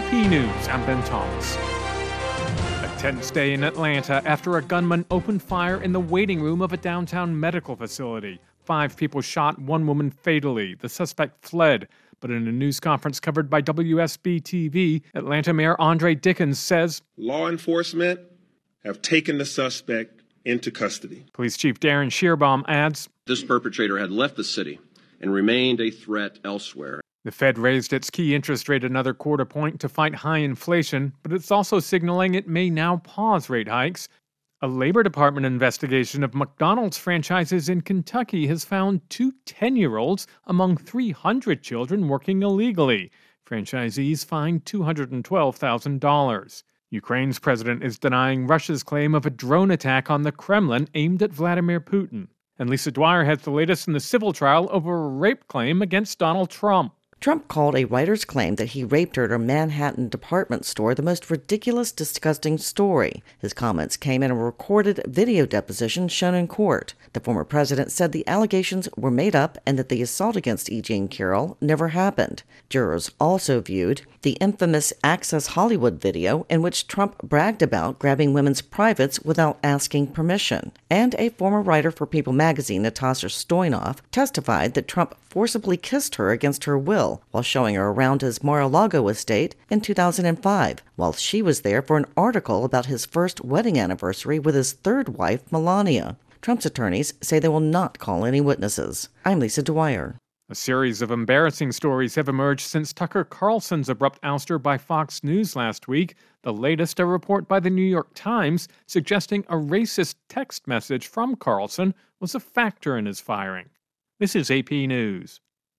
AP News, I'm Ben Thomas. A tense day in Atlanta after a gunman opened fire in the waiting room of a downtown medical facility. 5 people shot, 1 woman fatally. The suspect fled. But in a news conference covered by WSB-TV, Atlanta Mayor Andre Dickens says, "Law enforcement have taken the suspect into custody." Police Chief Darren Shearbaum adds, "This perpetrator had left the city and remained a threat elsewhere." The Fed raised its key interest rate another quarter point to fight high inflation, but it's also signaling it may now pause rate hikes. A Labor Department investigation of McDonald's franchises in Kentucky has found 2 10-year-olds among 300 children working illegally. Franchisees fined $212,000. Ukraine's president is denying Russia's claim of a drone attack on the Kremlin aimed at Vladimir Putin. And Lisa Dwyer has the latest in the civil trial over a rape claim against Donald Trump. Trump called a writer's claim that he raped her at a Manhattan department store the most ridiculous, disgusting story. His comments came in a recorded video deposition shown in court. The former president said the allegations were made up and that the assault against E. Jean Carroll never happened. Jurors also viewed the infamous Access Hollywood video in which Trump bragged about grabbing women's privates without asking permission. And a former writer for People magazine, Natasha Stoynoff, testified that Trump forcibly kissed her against her will while showing her around his Mar-a-Lago estate in 2005, while she was there for an article about his first wedding anniversary with his third wife, Melania. Trump's attorneys say they will not call any witnesses. I'm Lisa Dwyer. A series of embarrassing stories have emerged since Tucker Carlson's abrupt ouster by Fox News last week. The latest, a report by the New York Times suggesting a racist text message from Carlson was a factor in his firing. This is AP News.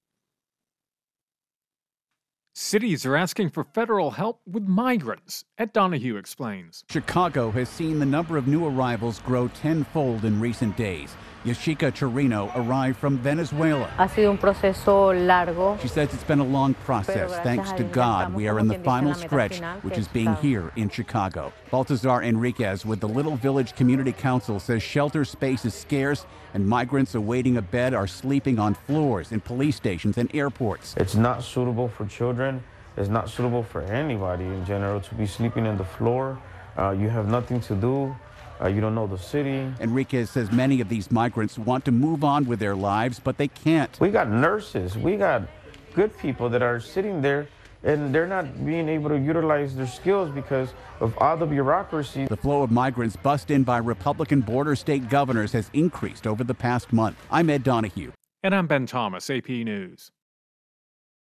Cities are asking for federal help with migrants. Ed Donahue explains. Chicago has seen the number of new arrivals grow tenfold in recent days. Yashika Chirino arrived from Venezuela. Ha sido un proceso largo. She says it's been a long process. Thanks to God, we are in the final stretch, which is being here in Chicago. Baltazar Enriquez with the Little Village Community Council says shelter space is scarce and migrants awaiting a bed are sleeping on floors in police stations and airports. It's not suitable for children. It's not suitable for anybody in general to be sleeping on the floor. You have nothing to do. You don't know the city. Enriquez says many of these migrants want to move on with their lives, but they can't. We got nurses. We got good people that are sitting there, and they're not being able to utilize their skills because of all the bureaucracy. The flow of migrants bussed in by Republican border state governors has increased over the past month. I'm Ed Donahue. And I'm Ben Thomas, AP News.